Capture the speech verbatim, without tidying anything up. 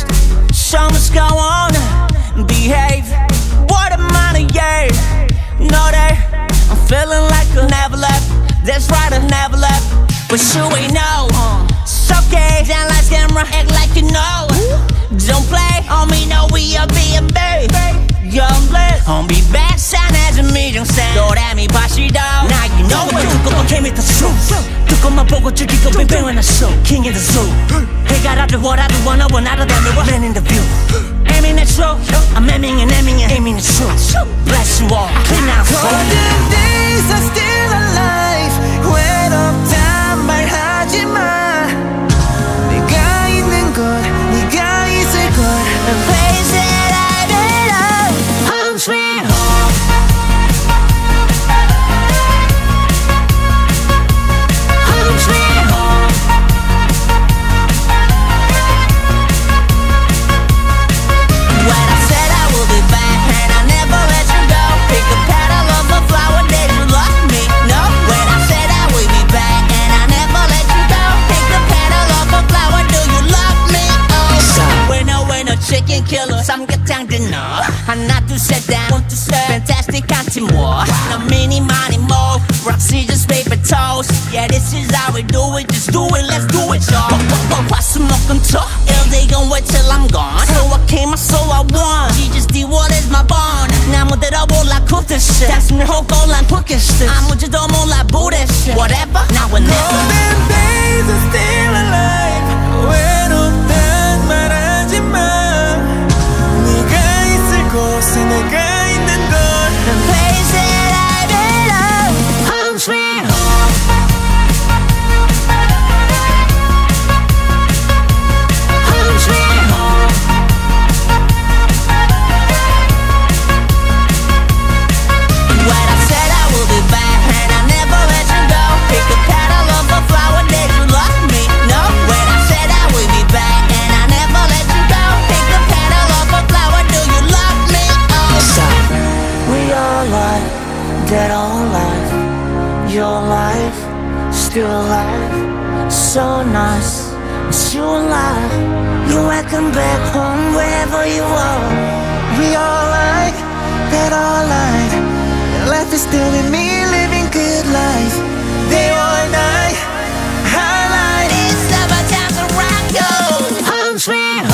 nice. Show must go on, behave. What a money, yeah. Know that I'm feeling like I never left. That's right, I never left. But you ain't know. It's okay, down like camera, act like you know. Don't play on me, no, we are being babe. Young blessed, on be back, shine as a million cent. 도라미 바시도. Now you know what you go, came with the truth. 두꺼만 보고 즐기고 빙빙 when I show. King in the zoo. 해가 라도 what I do, wanna, wanna, than the man in the view. Aiming at truth, I'm aiming and aiming and aiming at truth. Bless you all, clean out for Golden days are still alive. 외롭다 말하지 마. 네가 있는 곳, 네가 있을 곳. The place that I belong, home sweet home. Home sweet home. When I said I will be back and I never let you go. Pick a petal of a flower, did you love me? No. When I said I will be back and I never let you go. Pick a petal of a flower, do you love me? Oh, we're no, we're no chicken killer. 삼계탕 dinner. 하나 둘셋 down, one two set. Fantastic 한팀 war. No mini money more. Roxy just paper toast. Yeah, this is how we do it. Just do it, let's do it, y'all. 화수목금토. Ill they gon' wait till I'm gone. So I came, so I won. She just did what is my bond. 나무대로 몰라 cook this shit. 다스는 호골란 푸켓스. 아무지도 몰라 bullshit. Whatever, now and never. Golden days are still alive. 외롭단 말하지 마. 네가 있을 곳에 내가 있는 곳. The place that I belong, home sweet home. Home sweet home. When I said I will be back and I never let you go. Pick a petal of a flower, did you love me? No. When I said I will be back and I never let you go. Pick a petal of a flower, do you love me? Oh, we all lie, dead or alive. Your life, still alive. So nice, it's you alive. You're welcome back home wherever you are. We all like that all life. Life is still in me, living good life. Day or night, highlight. It's about time to rock, yo. Home sweet home.